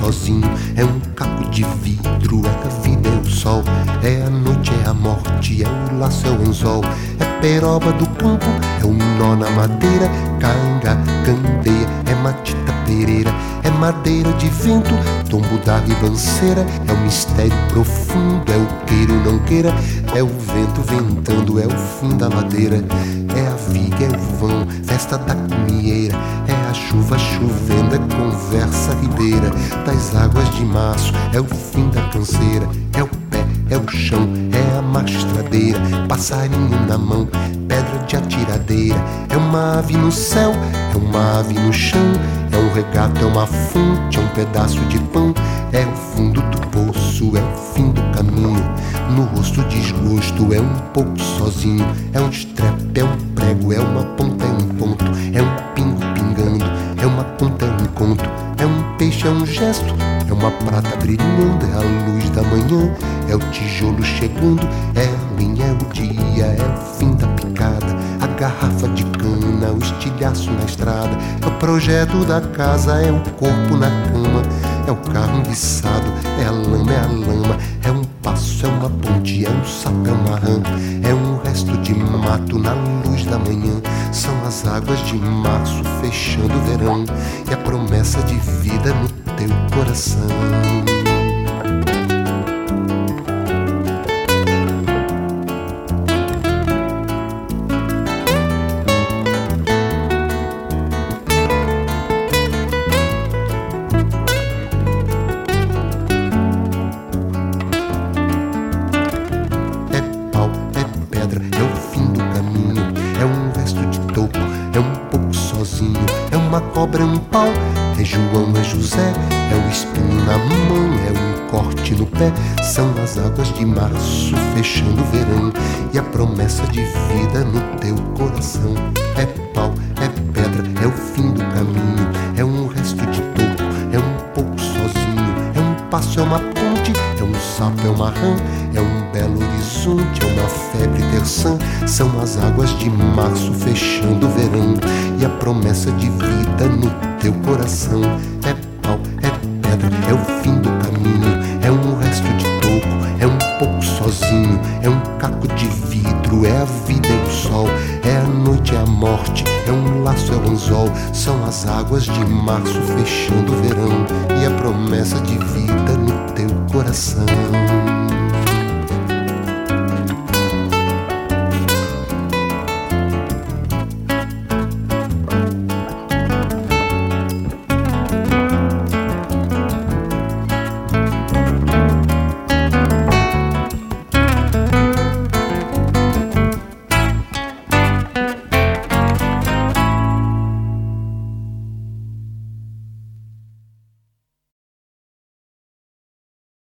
sozinho, é um caco de vidro, é a vida, é o sol, é a noite, é a morte, é o laço, é o anzol, é peroba do campo, é um nó na madeira, canga, candeia, é matita pereira, é madeira de vento, tombo da ribanceira, é o mistério profundo, é o queira ou não queira, é o vento ventando, é o fim da ladeira, é a viga, é o vão, festa da comieira, é a chuva chovendo, é conversa ribeira, das águas de março, é o fim da canseira, é o pé, é o chão, é a mastradeira, passarinho na mão, pedra de atiradeira, é uma ave no céu, é uma ave no chão, é um regato, é uma fonte, é um pedaço de pão, é o fundo do poço, é o fim do caminho, no rosto desgosto, é um pouco sozinho, é um estrepe, é um prego, é uma ponta, é um ponto, é um pingo pingando, é uma conta, é um conto, é um peixe, é um gesto, é uma prata brilhando, é a luz da manhã, é o tijolo chegando, é a linha, é o dia, é o fim da picada, a garrafa de cana, o estilhaço na estrada, é o projeto da casa, é o corpo na cama, é o carro enguiçado, é a lama, é um passo, é uma ponte, é um sapo, é uma rã, é um resto de mato na luz da manhã, são as águas de março fechando o verão, e a promessa de vida no teu coração. Cobra é um pau, é João, é José, é o espinho na mão, é um corte no pé, são as águas de março fechando o verão, e a promessa de vida no teu coração. É pau, é pedra, é o fim do caminho, é um resto de toco, é um pouco sozinho, é um passo, é uma ponte, é um sapo, é uma rã, é um belo horizonte, é uma febre terçã, são as águas de março fechando o verão, e a promessa de vida no teu coração. É pau, é pedra, é o fim do caminho, é um resto de toco, é um pouco sozinho, é um caco de vidro, é a vida, é o sol, é a noite, é a morte, é um laço, é o anzol, são as águas de março fechando o verão, e a promessa de vida no teu coração.